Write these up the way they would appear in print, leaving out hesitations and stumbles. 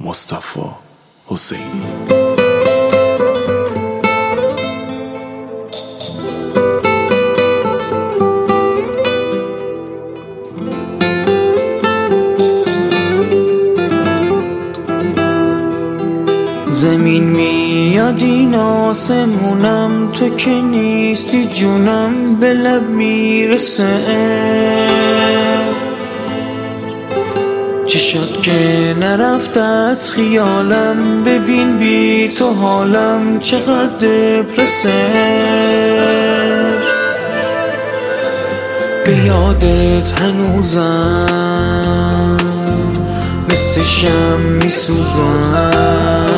مصطفی حسینی. زمین میاد این آسمونم، تو که نیستی جونم به لب میرسه. چی شد که نرفت از خیالم، ببین بی تو حالم چقدر دپرسه. به یادت هنوزم مثل شمع میسوزم.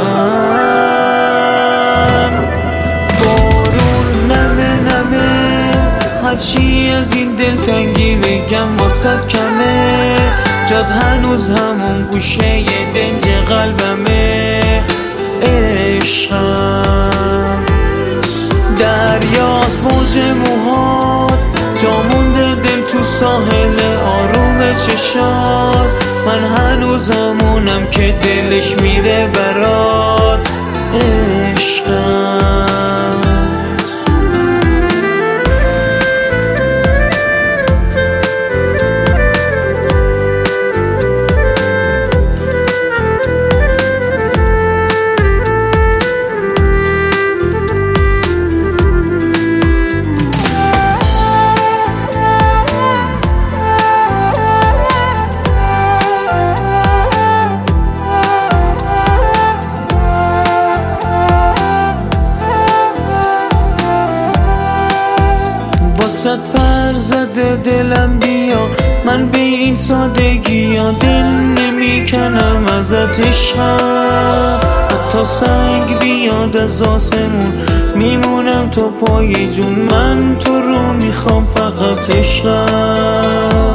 بارون نمه نمه، هرچی از این دلتنگی بگم واسد کمه. جاد هنوز همون گوشه دنج قلبمه. عشقم دریاست موج موهات، جا مونده دل تو ساحل آروم چشات. من هنوز همونم که دلش میره برات. عشقم صد پر زده دلم بیا، من به این سادگی ها دل نمی کنم ازت. عشقم حتی سنگ بیاد از آسمون میمونم تو پای جون. من تو رو میخوام فقط. عشقم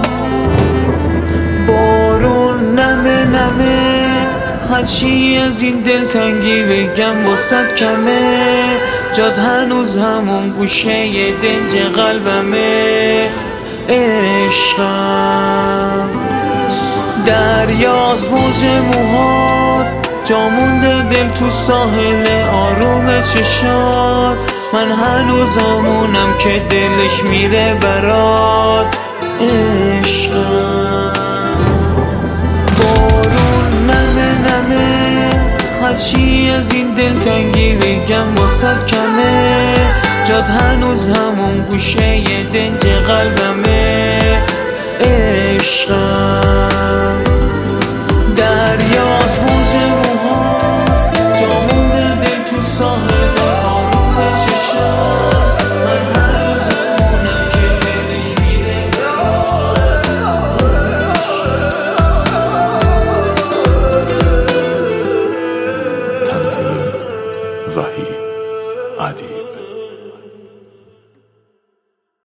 بارون نمه نمه، هرچی از این دلتنگی بگم واسد کمه. جاد هنوز همون گوشه دنج قلبمه. عشقم دریاست موج موهات، جا مونده دل تو ساحل آروم چشات. من هنوز همونم که دلش میره برات. عشقم بارون نمه نمه، هرچی از این دلتنگی بگم واسد کمه. جاد هنوز همون گوشه دنج قلبمه. عشقم دریاست موج موهات، جا مونده دل تو ساحل آروم چشات. من هنوز همونم که دلش میره تنظیم وحید عدی.